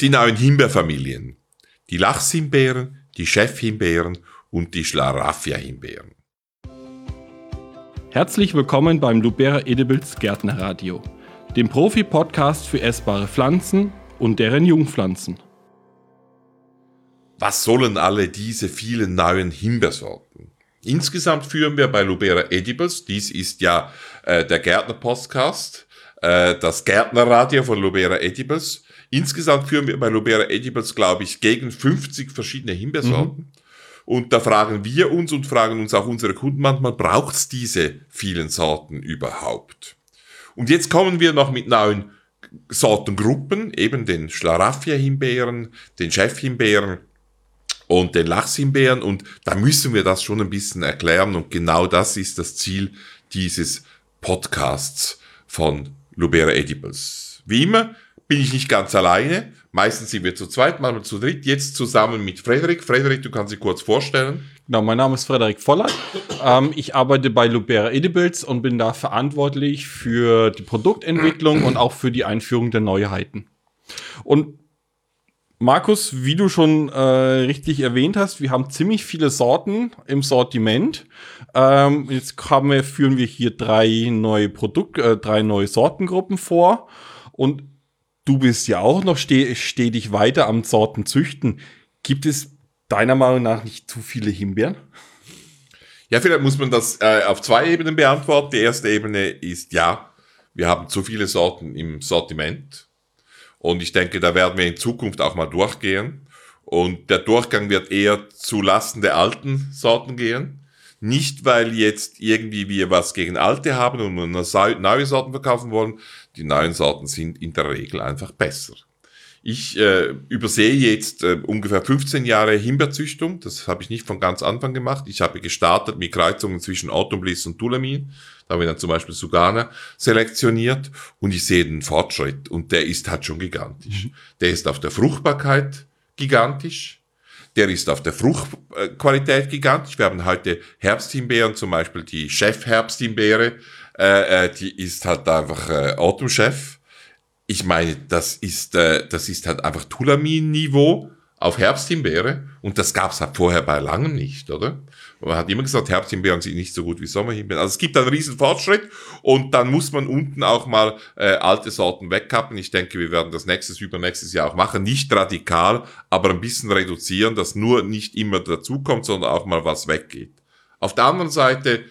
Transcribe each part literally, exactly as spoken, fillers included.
Die neuen Himbeerfamilien. Die Lachshimbeeren, die Chefhimbeeren und die Schlaraffia-Himbeeren. Herzlich willkommen beim Lubera Edibles Gärtnerradio, dem Profi-Podcast für essbare Pflanzen und deren Jungpflanzen. Was sollen alle diese vielen neuen Himbeersorten? Insgesamt führen wir bei Lubera Edibles, dies ist ja äh, der Gärtner-Podcast, äh, das Gärtnerradio von Lubera Edibles. Insgesamt führen wir bei Lubera Edibles, glaube ich, gegen fünfzig verschiedene Himbeersorten. Mhm. Und da fragen wir uns und fragen uns auch unsere Kunden manchmal, braucht es diese vielen Sorten überhaupt? Und jetzt kommen wir noch mit neuen Sortengruppen, eben den Schlaraffia-Himbeeren, den Chefhimbeeren und den Lachshimbeeren. Und da müssen wir das schon ein bisschen erklären. Und genau das ist das Ziel dieses Podcasts von Lubera Edibles. Wie immer bin ich nicht ganz alleine. Meistens sind wir zu zweit, manchmal zu dritt. Jetzt zusammen mit Frederik. Frederik, du kannst dich kurz vorstellen. Genau, mein Name ist Frederik Voller. ähm, ich arbeite bei Lubera Edibles und bin da verantwortlich für die Produktentwicklung und auch für die Einführung der Neuheiten. Und Markus, wie du schon äh, richtig erwähnt hast, wir haben ziemlich viele Sorten im Sortiment. Ähm, jetzt haben wir, führen wir hier drei neue Produkte, äh, drei neue Sortengruppen vor. Und du bist ja auch noch ste- stetig weiter am Sortenzüchten. Gibt es deiner Meinung nach nicht zu viele Himbeeren? Ja, vielleicht muss man das äh, auf zwei Ebenen beantworten. Die erste Ebene ist ja, wir haben zu viele Sorten im Sortiment. Und ich denke, da werden wir in Zukunft auch mal durchgehen. Und der Durchgang wird eher zu Lasten der alten Sorten gehen. Nicht, weil jetzt irgendwie wir was gegen alte haben und neue Sorten verkaufen wollen. Die neuen Sorten sind in der Regel einfach besser. Ich äh, übersehe jetzt äh, ungefähr fünfzehn Jahre Himbeerzüchtung. Das habe ich nicht von ganz Anfang gemacht. Ich habe gestartet mit Kreuzungen zwischen Autumn Bliss und Tulamin. Da haben wir dann zum Beispiel Sugana selektioniert. Und ich sehe den Fortschritt. Und der ist halt schon gigantisch. Mhm. Der ist auf der Fruchtbarkeit gigantisch. Der ist auf der Fruchtqualität gigantisch. Wir haben heute Herbsthimbeeren, zum Beispiel die Chef-Herbsthimbeere. Äh, die ist halt einfach äh, Autumn-Chef. Ich meine, das ist, äh, das ist halt einfach Tulamin-Niveau auf Herbsthimbeere. Und das gab's halt vorher bei langem nicht, oder? Man hat immer gesagt, Herbsthimbeeren sind nicht so gut wie Sommerhimbeeren. Also es gibt einen riesen Fortschritt und dann muss man unten auch mal äh, alte Sorten wegkappen. Ich denke, wir werden das nächstes, übernächstes Jahr auch machen. Nicht radikal, aber ein bisschen reduzieren, dass nur nicht immer dazukommt, sondern auch mal was weggeht. Auf der anderen Seite,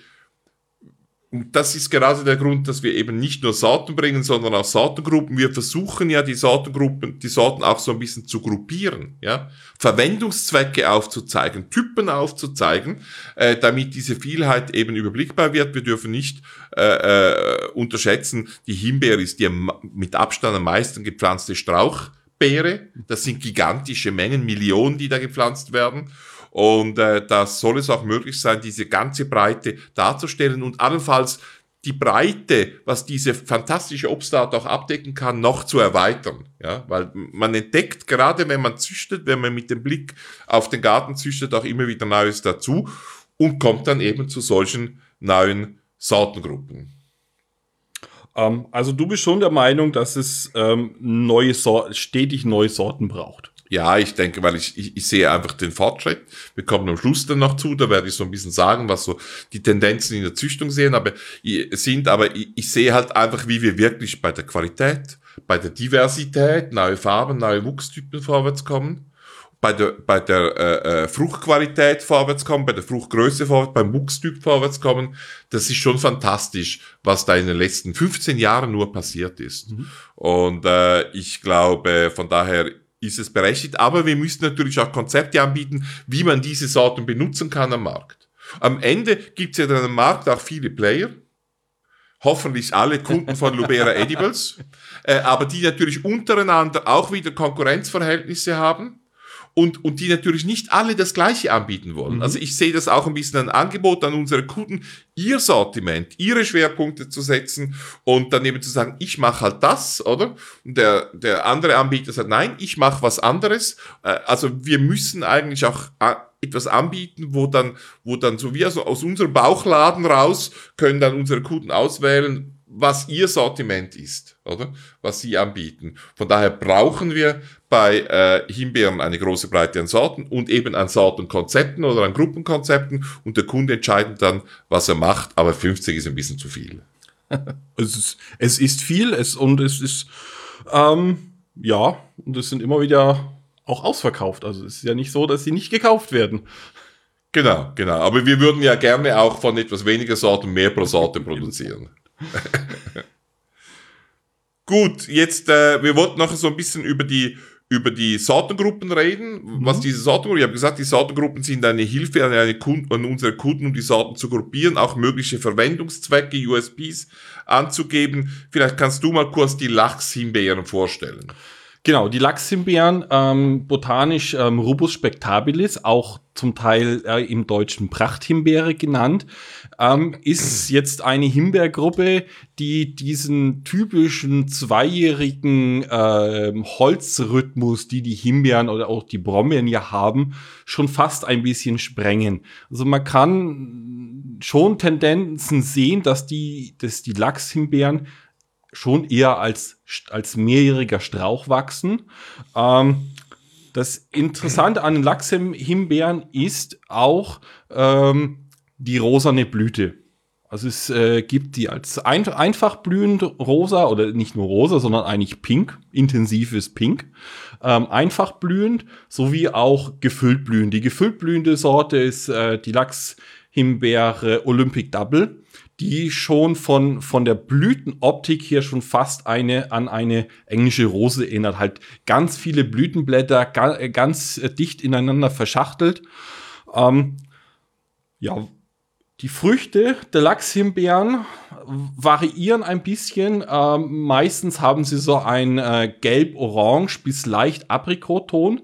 und das ist gerade der Grund, dass wir eben nicht nur Sorten bringen, sondern auch Sortengruppen. Wir versuchen ja die Sortengruppen, die Sorten auch so ein bisschen zu gruppieren, ja, Verwendungszwecke aufzuzeigen, Typen aufzuzeigen, äh, damit diese Vielheit eben überblickbar wird. Wir dürfen nicht äh, äh, unterschätzen, die Himbeere ist die mit Abstand am meisten gepflanzte Strauchbeere. Das sind gigantische Mengen, Millionen, die da gepflanzt werden. Und äh, da soll es auch möglich sein, diese ganze Breite darzustellen und allenfalls die Breite, was diese fantastische Obstart auch abdecken kann, noch zu erweitern. Ja, weil man entdeckt, gerade wenn man züchtet, wenn man mit dem Blick auf den Garten züchtet, auch immer wieder Neues dazu und kommt dann eben zu solchen neuen Sortengruppen. Ähm, also du bist schon der Meinung, dass es ähm, neue Sor- stetig neue Sorten braucht? Ja, ich denke, weil ich, ich, ich sehe einfach den Fortschritt. Wir kommen am Schluss dann noch zu, da werde ich so ein bisschen sagen, was so die Tendenzen in der Züchtung sehen, aber, sind, aber ich, ich sehe halt einfach, wie wir wirklich bei der Qualität, bei der Diversität, neue Farben, neue Wuchstypen vorwärts kommen, bei der, bei der äh, Fruchtqualität vorwärts kommen, bei der Fruchtgröße vorwärts, beim Wuchstyp vorwärts kommen. Das ist schon fantastisch, was da in den letzten fünfzehn Jahren nur passiert ist. Mhm. Und äh, ich glaube, von daher ist es berechtigt, aber wir müssen natürlich auch Konzepte anbieten, wie man diese Sorten benutzen kann am Markt. Am Ende gibt es ja dann am Markt auch viele Player, hoffentlich alle Kunden von Lubera Edibles, äh, aber die natürlich untereinander auch wieder Konkurrenzverhältnisse haben. Und, und die natürlich nicht alle das Gleiche anbieten wollen. Mhm. Also ich sehe das auch ein bisschen ein Angebot an unsere Kunden, ihr Sortiment, ihre Schwerpunkte zu setzen und dann eben zu sagen, ich mache halt das, oder? Und der, der andere Anbieter sagt, nein, ich mache was anderes. Also wir müssen eigentlich auch etwas anbieten, wo dann, wo dann so wie also aus unserem Bauchladen raus können dann unsere Kunden auswählen, was ihr Sortiment ist, oder? Was sie anbieten. Von daher brauchen wir bei äh, Himbeeren eine große Breite an Sorten und eben an Sortenkonzepten oder an Gruppenkonzepten und der Kunde entscheidet dann, was er macht, aber fünfzig ist ein bisschen zu viel. Es ist, es ist viel es, und es ist, ähm, ja, und es sind immer wieder auch ausverkauft. Also es ist ja nicht so, dass sie nicht gekauft werden. Genau, genau. Aber wir würden ja gerne auch von etwas weniger Sorten mehr pro Sorte produzieren. Gut, jetzt, äh, wir wollten noch so ein bisschen über die, über die Sortengruppen reden. Mhm. Was diese Sortengruppen, ich habe gesagt, die Sortengruppen sind eine Hilfe an, eine Kunden, an unsere Kunden, um die Sorten zu gruppieren, auch mögliche Verwendungszwecke, U S Ps anzugeben. Vielleicht kannst du mal kurz die Lachshimbeeren vorstellen. Genau, die Lachshimbeeren, ähm, botanisch ähm, Rubus spectabilis, auch zum Teil äh, im Deutschen Prachthimbeere genannt, ähm, ist jetzt eine Himbeergruppe, die diesen typischen zweijährigen äh, Holzrhythmus, die die Himbeeren oder auch die Brombeeren ja haben, schon fast ein bisschen sprengen. Also man kann schon Tendenzen sehen, dass die, dass die Lachshimbeeren schon eher als, als mehrjähriger Strauch wachsen. Ähm, das Interessante an den Lachshimbeeren ist auch ähm, die rosane Blüte. Also es äh, gibt die als ein, einfach blühend rosa oder nicht nur rosa, sondern eigentlich pink, intensives Pink. Ähm, einfach blühend sowie auch gefüllt blühend. Die gefüllt blühende Sorte ist äh, die Lachshimbeere Olympic Double, die schon von, von der Blütenoptik hier schon fast eine, an eine englische Rose erinnert. Halt ganz viele Blütenblätter, ga, ganz dicht ineinander verschachtelt. Ähm, ja, die Früchte der Lachshimbeeren variieren ein bisschen. Ähm, meistens haben sie so ein äh, gelb-orange bis leicht Aprikotton.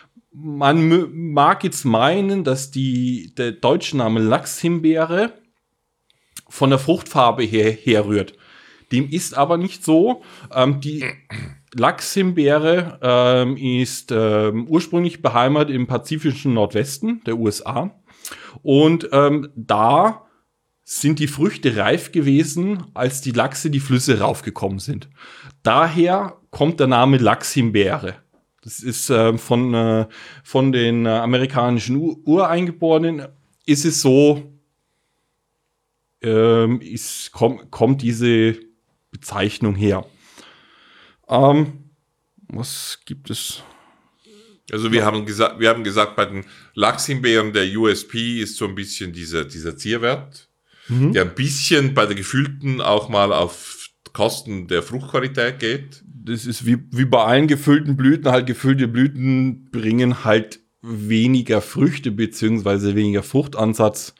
Man m- mag jetzt meinen, dass die, der deutsche Name Lachshimbeere von der Fruchtfarbe her herrührt. Dem ist aber nicht so. Ähm, die Lachshimbeere ähm, ist ähm, ursprünglich beheimatet im pazifischen Nordwesten der U S A. Und ähm, da sind die Früchte reif gewesen, als die Lachse die Flüsse raufgekommen sind. Daher kommt der Name Lachshimbeere. Das ist äh, von, äh, von den äh, amerikanischen U- Ureingeborenen ist es so, ähm, ist, komm, kommt diese Bezeichnung her. Ähm, was gibt es? Also wir haben gesagt, wir haben gesagt, bei den Lachshimbeeren der U S P ist so ein bisschen dieser, dieser Zierwert, mhm. der ein bisschen bei der gefüllten auch mal auf Kosten der Fruchtqualität geht. Das ist wie, wie bei allen gefüllten Blüten, halt gefüllte Blüten bringen halt weniger Früchte beziehungsweise weniger Fruchtansatz.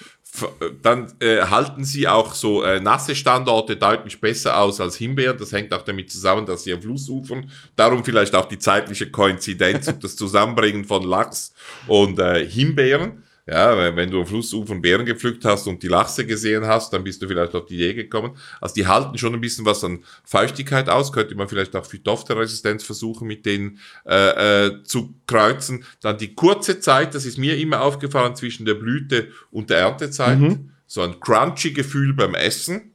Dann äh, halten sie auch so äh, nasse Standorte deutlich besser aus als Himbeeren. Das hängt auch damit zusammen, dass sie am Fluss ufern. Darum vielleicht auch die zeitliche Koinzidenz und das Zusammenbringen von Lachs und äh, Himbeeren. Ja, wenn du am Flussufern Beeren gepflückt hast und die Lachse gesehen hast, dann bist du vielleicht auf die Idee gekommen. Also die halten schon ein bisschen was an Feuchtigkeit aus. Könnte man vielleicht auch Phytophthora-Resistenz versuchen, mit denen äh, äh, zu kreuzen. Dann die kurze Zeit, das ist mir immer aufgefallen, zwischen der Blüte und der Erntezeit. Mhm. So ein crunchy Gefühl beim Essen.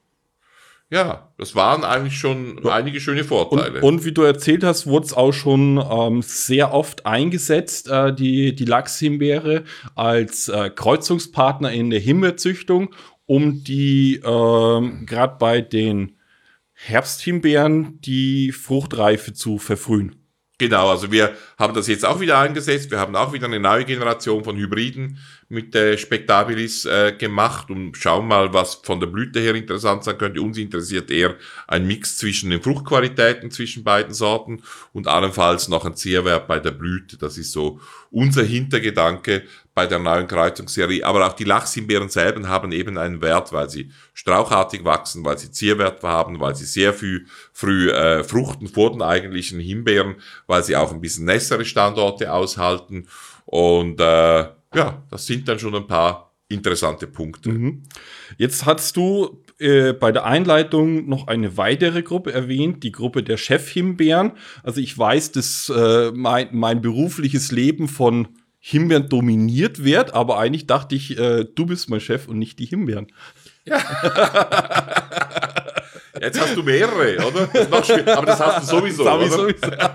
Ja, das waren eigentlich schon ja. einige schöne Vorteile. Und, und wie du erzählt hast, wurde es auch schon ähm, sehr oft eingesetzt, äh, die, die Lachshimbeere als äh, Kreuzungspartner in der Himbeerzüchtung, um die ähm, gerade bei den Herbsthimbeeren die Fruchtreife zu verfrühen. Genau, also wir haben das jetzt auch wieder eingesetzt. Wir haben auch wieder eine neue Generation von Hybriden mit äh, Spectabilis äh, gemacht und schauen mal, was von der Blüte her interessant sein könnte. Uns interessiert eher ein Mix zwischen den Fruchtqualitäten zwischen beiden Sorten und allenfalls noch ein Zierwert bei der Blüte. Das ist so unser Hintergedanke bei der neuen Kreuzungsserie. Aber auch die Lachshimbeeren selber haben eben einen Wert, weil sie strauchartig wachsen, weil sie Zierwert haben, weil sie sehr früh, früh äh, fruchten vor den eigentlichen Himbeeren, weil sie auch ein bisschen nässere Standorte aushalten. Und äh, ja, das sind dann schon ein paar interessante Punkte. Mhm. Jetzt hast du äh, bei der Einleitung noch eine weitere Gruppe erwähnt, die Gruppe der Chefhimbeeren. Also ich weiß, dass äh, mein, mein berufliches Leben von Himbeeren dominiert wird, aber eigentlich dachte ich, äh, du bist mein Chef und nicht die Himbeeren. Ja. Jetzt hast du mehrere, oder? Das ist noch schwierig, aber das hast du sowieso, Das oder? hab ich sowieso.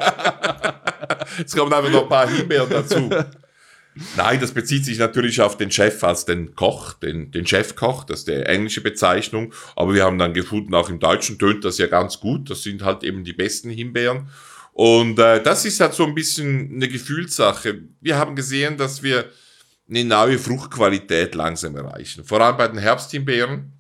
Jetzt kommen einfach noch ein paar Himbeeren dazu. Nein, das bezieht sich natürlich auf den Chef als den Koch, den, den Chefkoch, das ist die englische Bezeichnung. Aber wir haben dann gefunden, auch im Deutschen tönt das ja ganz gut. Das sind halt eben die besten Himbeeren. Und äh, das ist halt so ein bisschen eine Gefühlssache. Wir haben gesehen, dass wir eine neue Fruchtqualität langsam erreichen. Vor allem bei den Herbsthimbeeren,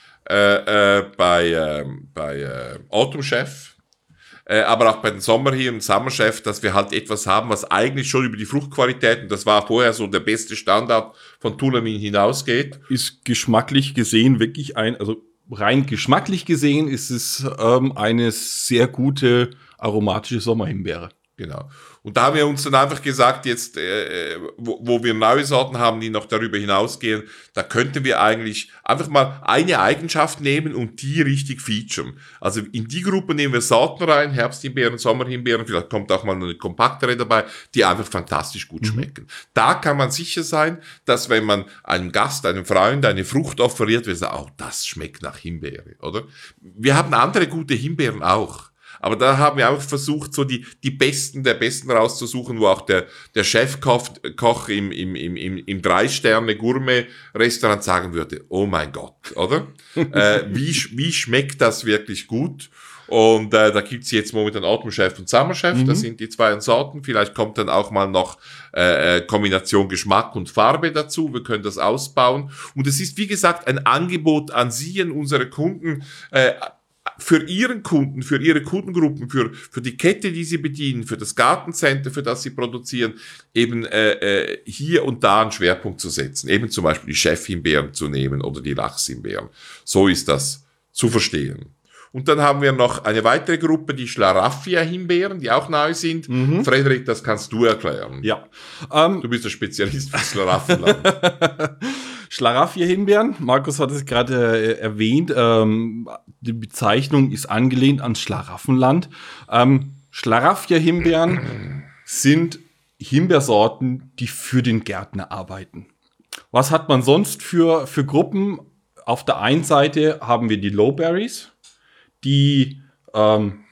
äh, äh, bei, äh, bei äh, Autumn Chef. Äh, aber auch bei den Sommerhirn und Summerchef, dass wir halt etwas haben, was eigentlich schon über die Fruchtqualität, und das war vorher so der beste Standard von Thunamin hinausgeht. Ist geschmacklich gesehen wirklich ein, also rein geschmacklich gesehen ist es ähm, eine sehr gute aromatische Sommerhimbeere. Genau. Und da haben wir uns dann einfach gesagt, jetzt, äh, wo, wo wir neue Sorten haben, die noch darüber hinausgehen, da könnten wir eigentlich einfach mal eine Eigenschaft nehmen und die richtig featuren. Also in die Gruppe nehmen wir Sorten rein, Herbsthimbeeren, Sommerhimbeeren, vielleicht kommt auch mal eine kompaktere dabei, die einfach fantastisch gut schmecken. Mhm. Da kann man sicher sein, dass wenn man einem Gast, einem Freund eine Frucht offeriert, wir sagen, oh, das schmeckt nach Himbeere, oder? Wir haben andere gute Himbeeren auch. Aber da haben wir auch versucht, so die, die Besten der Besten rauszusuchen, wo auch der, der Chefkoch Koch im, im, im, im, im Drei-Sterne-Gourmet-Restaurant sagen würde, oh mein Gott, oder? äh, wie, wie schmeckt das wirklich gut? Und äh, da gibt's jetzt momentan Autumn Chef und Summer Chef, mhm. Das sind die zwei Sorten. Vielleicht kommt dann auch mal noch äh, Kombination Geschmack und Farbe dazu. Wir können das ausbauen. Und es ist, wie gesagt, ein Angebot an Sie, an unsere Kunden, äh, für Ihren Kunden, für Ihre Kundengruppen, für, für die Kette, die Sie bedienen, für das Gartencenter, für das Sie produzieren, eben äh, äh, hier und da einen Schwerpunkt zu setzen. Eben zum Beispiel die Chefhimbeeren zu nehmen oder die Lachshimbeeren. So ist das zu verstehen. Und dann haben wir noch eine weitere Gruppe, die Schlaraffia-Himbeeren, die auch neu sind. Mhm. Frederik, das kannst du erklären. Ja. Ähm, du bist der Spezialist für Schlaraffenland. Schlaraffia-Himbeeren, Markus hat es gerade äh, erwähnt, ähm, die Bezeichnung ist angelehnt ans Schlaraffenland. Ähm, Schlaraffia-Himbeeren sind Himbeersorten, die für den Gärtner arbeiten. Was hat man sonst für, für Gruppen? Auf der einen Seite haben wir die Lowberries, die ähm,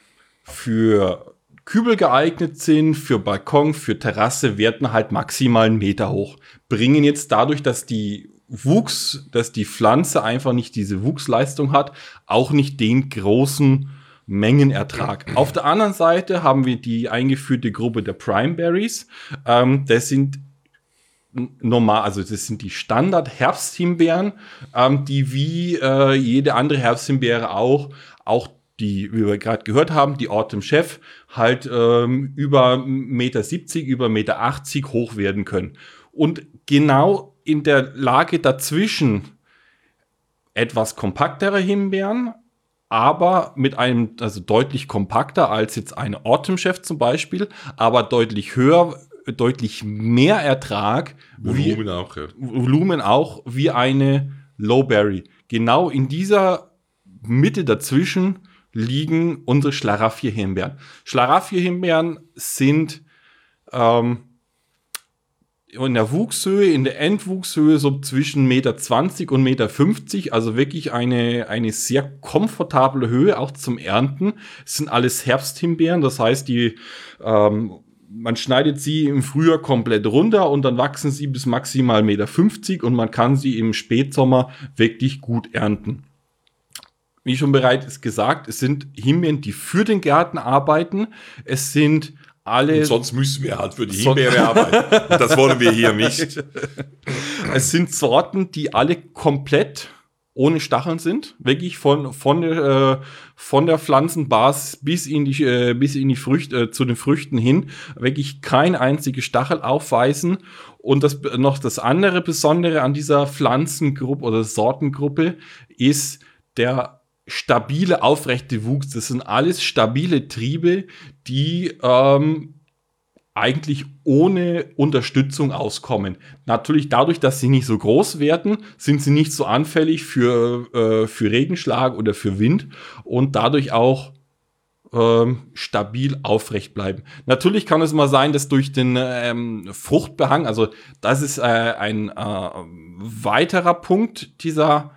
für Kübel geeignet sind, für Balkon, für Terrasse, werden halt maximal einen Meter hoch. Bringen jetzt dadurch, dass die Wuchs, dass die Pflanze einfach nicht diese Wuchsleistung hat, auch nicht den großen Mengenertrag. Auf der anderen Seite haben wir die eingeführte Gruppe der Primeberries. Ähm, das sind normal, also das sind die Standard-Herbsthimbeeren, ähm, die wie äh, jede andere Herbsthimbeere auch, auch die, wie wir gerade gehört haben, die Autumn Chef, halt ähm, über eins Komma siebzig Meter, über eins Komma achtzig Meter hoch werden können. Und genau in der Lage dazwischen etwas kompaktere Himbeeren, aber mit einem, also deutlich kompakter als jetzt eine Autumn Chef zum Beispiel, aber deutlich höher, deutlich mehr Ertrag. Volumen wie, auch, ja. Volumen auch, wie eine Lowberry. Genau in dieser Mitte dazwischen liegen unsere Schlaraffia-Himbeeren. Schlaraffia-Himbeeren sind ähm, in der Wuchshöhe, in der Endwuchshöhe so zwischen eins Komma zwanzig Meter und eins Komma fünfzig Meter, also wirklich eine, eine sehr komfortable Höhe, auch zum Ernten. Es sind alles Herbsthimbeeren, das heißt, die, ähm, man schneidet sie im Frühjahr komplett runter und dann wachsen sie bis maximal eins Komma fünfzig Meter und man kann sie im Spätsommer wirklich gut ernten. Wie schon bereits gesagt, es sind Himbeeren, die für den Garten arbeiten. Es sind alle. Und sonst müssen wir halt für die Himbeere arbeiten. Und das wollen wir hier nicht. Es sind Sorten, die alle komplett ohne Stacheln sind. Wirklich von, von, der, äh, von der Pflanzenbasis bis in die, äh, bis in die Früchte, äh, zu den Früchten hin. Wirklich kein einziges Stachel aufweisen. Und das, noch das andere Besondere an dieser Pflanzengruppe oder Sortengruppe ist der stabile, aufrechte Wuchs. Das sind alles stabile Triebe, die ähm, eigentlich ohne Unterstützung auskommen. Natürlich dadurch, dass sie nicht so groß werden, sind sie nicht so anfällig für, äh, für Regenschlag oder für Wind und dadurch auch ähm, stabil aufrecht bleiben. Natürlich kann es mal sein, dass durch den ähm, Fruchtbehang, also das ist äh, ein äh, weiterer Punkt dieser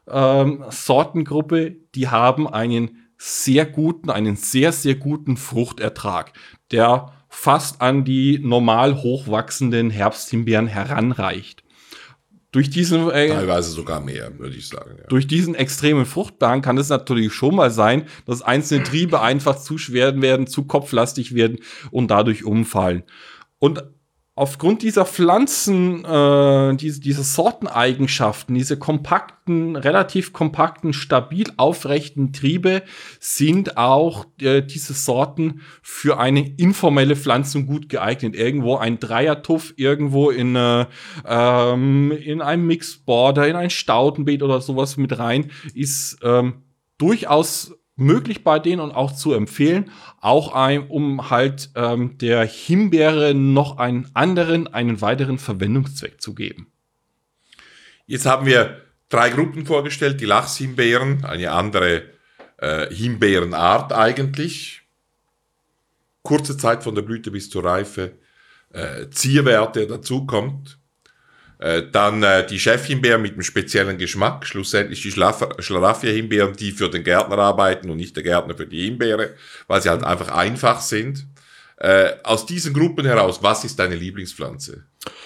ähm, Sortengruppe, die haben einen sehr guten, einen sehr, sehr guten Fruchtertrag, der fast an die normal hochwachsenden Herbsthimbeeren heranreicht. Durch diesen, äh, Teilweise sogar mehr, würde ich sagen. Ja. Durch diesen extremen Fruchtbahn kann es natürlich schon mal sein, dass einzelne Triebe einfach zu schwer werden, zu kopflastig werden und dadurch umfallen. Und aufgrund dieser Pflanzen, äh, diese, diese Sorteneigenschaften, diese kompakten, relativ kompakten, stabil aufrechten Triebe sind auch äh, diese Sorten für eine informelle Pflanzung gut geeignet. Irgendwo ein Dreiertuff, irgendwo in, äh, ähm, in einem Mixborder, in ein Staudenbeet oder sowas mit rein, ist ähm, durchaus möglich bei denen und auch zu empfehlen, auch ein, um halt ähm, der Himbeere noch einen anderen, einen weiteren Verwendungszweck zu geben. Jetzt haben wir drei Gruppen vorgestellt, die Lachshimbeeren, eine andere äh, Himbeerenart eigentlich, kurze Zeit von der Blüte bis zur Reife, äh, Zierwert, der dazukommt. Äh, dann äh, die Chefhimbeeren mit einem speziellen Geschmack, schlussendlich die Schlaraffia-Himbeeren, die für den Gärtner arbeiten und nicht der Gärtner für die Himbeere, weil sie halt einfach einfach sind. Äh, aus diesen Gruppen heraus, was ist deine Lieblingspflanze?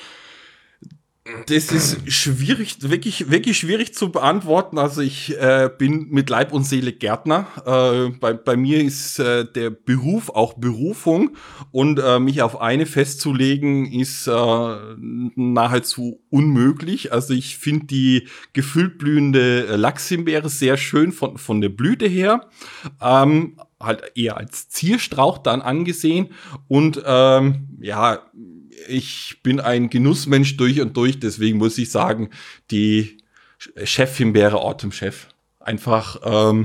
Das ist schwierig, wirklich, wirklich schwierig zu beantworten. Also ich äh, bin mit Leib und Seele Gärtner. Äh, bei, bei mir ist äh, der Beruf auch Berufung und äh, mich auf eine festzulegen ist äh, nahezu unmöglich. Also ich finde die gefüllt blühende Lachshimbeere sehr schön von, von der Blüte her. Ähm, halt eher als Zierstrauch dann angesehen und ähm, ja, ich bin ein Genussmensch durch und durch, deswegen muss ich sagen, die Chefhimbeere Autumn-Chef. Einfach ähm,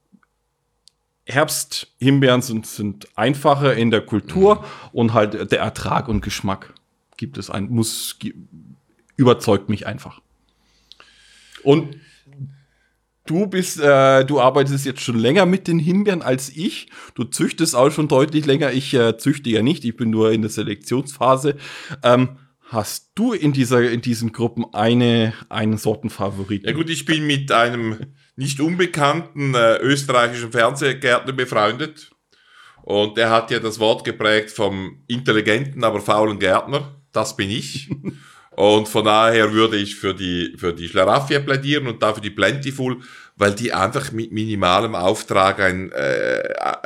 Herbsthimbeeren sind, sind einfacher in der Kultur mhm. und halt der Ertrag und Geschmack gibt es ein, muss, überzeugt mich einfach. Und Du bist, äh, du arbeitest jetzt schon länger mit den Himbeeren als ich. Du züchtest auch schon deutlich länger. Ich äh, züchte ja nicht. Ich bin nur in der Selektionsphase. Ähm, hast du in dieser, in diesen Gruppen eine, einen Sortenfavoriten? Ja gut, ich bin mit einem nicht unbekannten äh, österreichischen Fernsehgärtner befreundet. Und der hat ja das Wort geprägt vom intelligenten, aber faulen Gärtner. Das bin ich. Und von daher würde ich für die, für die Schlaraffia plädieren und dafür die Plentiful, weil die einfach mit minimalem Auftrag ein äh,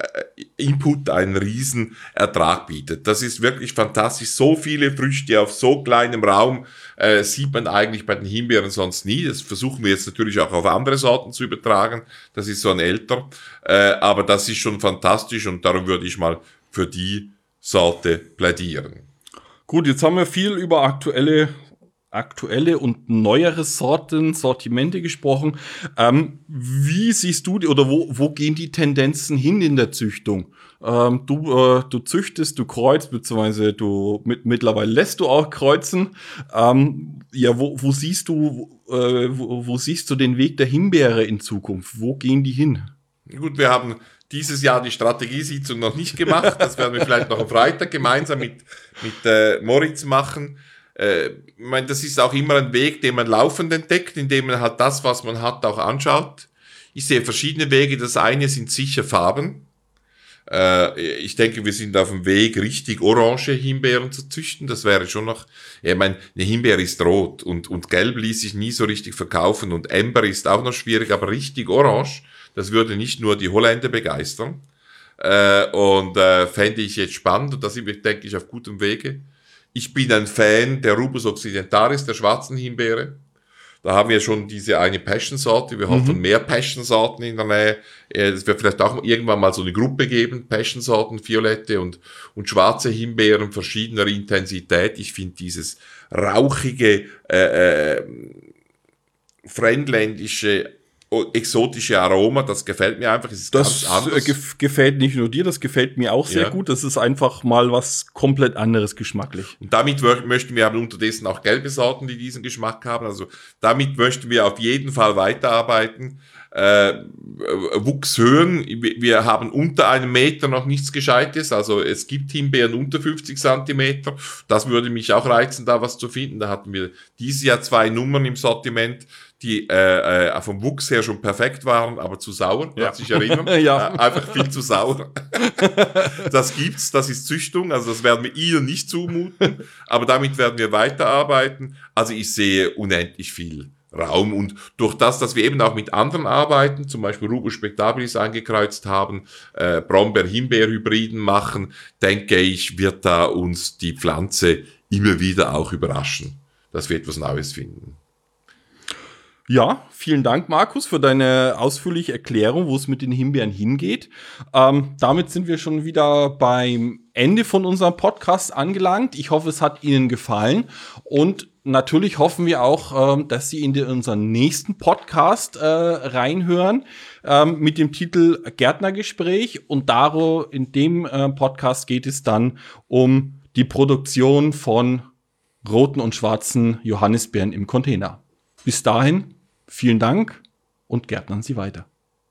Input, einen riesen Ertrag bietet. Das ist wirklich fantastisch. So viele Früchte auf so kleinem Raum äh, sieht man eigentlich bei den Himbeeren sonst nie. Das versuchen wir jetzt natürlich auch auf andere Sorten zu übertragen. Das ist so ein älter. Äh, aber das ist schon fantastisch und darum würde ich mal für die Sorte plädieren. Gut, jetzt haben wir viel über aktuelle, aktuelle und neuere Sorten, Sortimente gesprochen. Ähm, wie siehst du die, oder wo, wo gehen die Tendenzen hin in der Züchtung? Ähm, du, äh, du züchtest, du kreuzt, beziehungsweise du mit, mittlerweile lässt du auch kreuzen. Ähm, ja, wo, wo siehst du, äh, wo, wo siehst du den Weg der Himbeere in Zukunft? Wo gehen die hin? Gut, wir haben dieses Jahr die Strategiesitzung noch nicht gemacht. Das werden wir vielleicht noch am Freitag gemeinsam mit, mit äh, Moritz machen. Äh, ich meine, das ist auch immer ein Weg, den man laufend entdeckt, indem man halt das, was man hat, auch anschaut. Ich sehe verschiedene Wege. Das eine sind sicher Farben. Äh, ich denke, wir sind auf dem Weg, richtig orange Himbeeren zu züchten. Das wäre schon noch, ich meine, eine Himbeere ist rot und, und gelb ließ sich nie so richtig verkaufen und Amber ist auch noch schwierig, aber richtig orange. Das würde nicht nur die Holländer begeistern. Äh, und äh, fände ich jetzt spannend. Und da sind wir, denke ich, auf gutem Wege. Ich bin ein Fan der Rubus occidentalis, der schwarzen Himbeere. Da haben wir schon diese eine Passion-Sorte. Wir mhm. hoffen mehr Passion-Sorten in der Nähe. Es wird vielleicht auch irgendwann mal so eine Gruppe geben. Passion-Sorten, violette und, und schwarze Himbeeren verschiedener Intensität. Ich finde dieses rauchige, äh, äh, fremdländische, exotische Aroma, das gefällt mir einfach. Es ist das ganz anders. Gef- gefällt nicht nur dir, das gefällt mir auch sehr ja. gut. Das ist einfach mal was komplett anderes geschmacklich. Und damit w- möchten wir haben unterdessen auch gelbe Sorten, die diesen Geschmack haben. Also damit möchten wir auf jeden Fall weiterarbeiten. Äh, Wuchshöhen, wir haben unter einem Meter noch nichts Gescheites, also es gibt Himbeeren unter fünfzig Zentimeter, das würde mich auch reizen, da was zu finden. Da hatten wir dieses Jahr zwei Nummern im Sortiment, die äh, äh, vom Wuchs her schon perfekt waren, aber zu sauer, Ja. kannst du dich erinnern? Ja. Äh, einfach viel zu sauer. Das gibt's, das ist Züchtung, also das werden wir Ihnen nicht zumuten, aber damit werden wir weiterarbeiten. Also ich sehe unendlich viel Raum und durch das, dass wir eben auch mit anderen arbeiten, zum Beispiel Rubus spectabilis angekreuzt haben, äh, Brombeer-Himbeer-Hybriden machen, denke ich, wird da uns die Pflanze immer wieder auch überraschen, dass wir etwas Neues finden. Ja, vielen Dank, Markus, für deine ausführliche Erklärung, wo es mit den Himbeeren hingeht. Ähm, damit sind wir schon wieder beim Ende von unserem Podcast angelangt. Ich hoffe, es hat Ihnen gefallen. Und natürlich hoffen wir auch, ähm, dass Sie in den, unseren nächsten Podcast äh, reinhören ähm, mit dem Titel Gärtnergespräch. Und daro, in dem äh, Podcast geht es dann um die Produktion von roten und schwarzen Johannisbeeren im Container. Bis dahin, vielen Dank und gärtnern Sie weiter.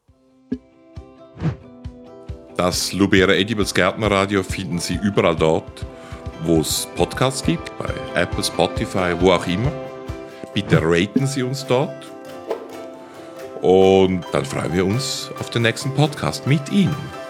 Das Lubera Edibles Gärtnerradio finden Sie überall dort, wo es Podcasts gibt, bei Apple, Spotify, wo auch immer. Bitte raten Sie uns dort. Und dann freuen wir uns auf den nächsten Podcast mit Ihnen.